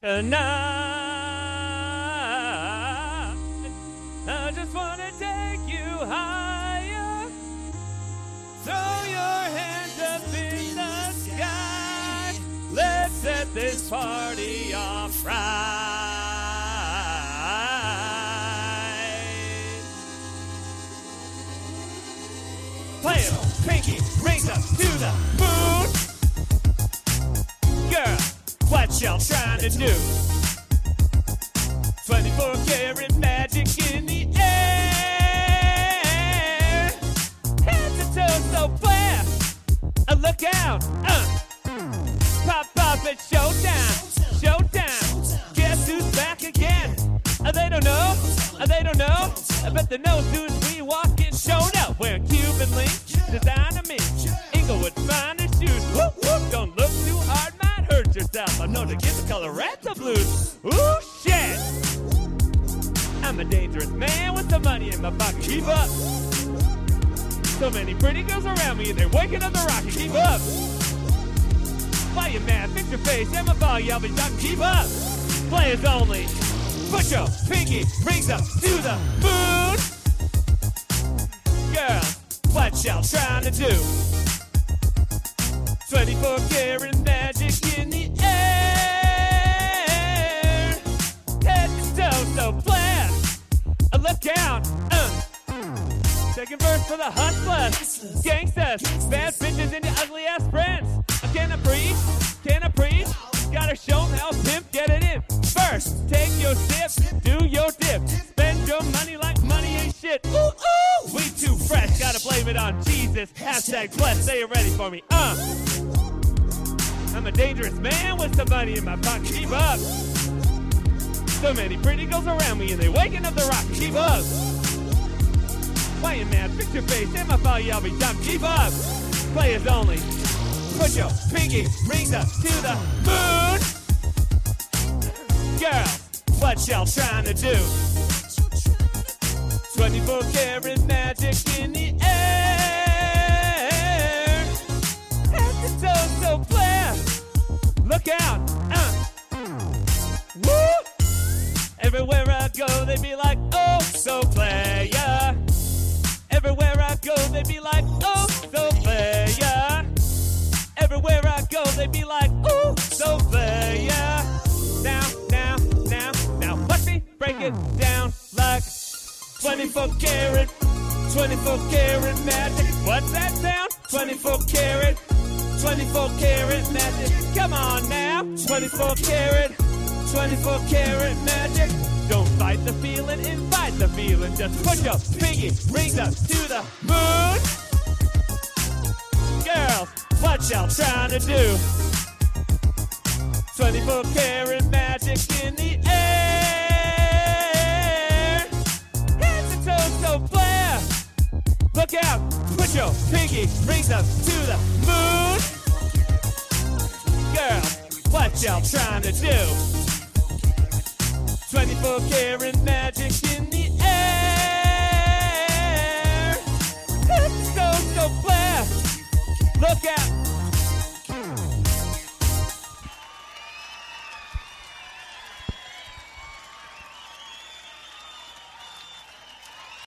tonight. I just want to take you higher. Throw your hands up in the sky. Let's set this party off right. Play it, pinky, rings up to the moon. Girl, what y'all trying to do? 24 karat magic in the air. Head to toe, so flare. Look out. Pop, pop, it's showtime. Showtime. Guess who's back again? They don't know. They don't know. But the nose dudes we walk in showed up. Wearing Cuban links, designer me. Inglewood finest shoes. Whoop, whoop. Don't look too hard, might hurt yourself. I know to get the color red to blues. Ooh, shit. I'm a dangerous man with some money in my pocket. Keep up. So many pretty girls around me, they're waking up the rocket. Keep up. Why you mad? Fix your face. I'm a ball, y'all be talking. Keep up. Players only. Put your pinky rings up to the moon. Girl, what y'all trying to do? 24 karat magic in the air. Head to toe, so flare. Look out. Second verse for the hustlers, gangsters, bad bitches and your ugly ass friends. Can I breathe? Can I breathe? Gotta show how pimp get it in. First, take your sip, do your dip. Spend your money like money ain't shit. Ooh, ooh, we too fresh, gotta blame it on Jesus. Hashtag blessed, say it ready for me. I'm a dangerous man with some money in my pocket. Keep up. So many pretty girls around me and they waking up the rocket. Keep up. Why you mad? Fix your face. Am I follow y'all be dumb? Keep up. Players only. Put your pinky rings up to the moon. Girls, what y'all trying to do? 24 karat magic in the air. Head to toe, so flare. Look out. Woo! Everywhere I go, they be like, oh, so playa. Everywhere I go, they be like, oh, so playa. Everywhere I go, they be like, oh, so playa. Now, watch me break it down like 24 karat magic. What's that sound? 24 karat magic. Come on now, 24 karat magic. Don't fight the feeling, invite the feeling. Just put your pinky rings up to the moon. Girls, what y'all trying to do? 24 karat magic in the air. Head to toe, so flare. Look out, put your pinky rings up to the moon. Girls, what y'all trying to do? 24 karat magic in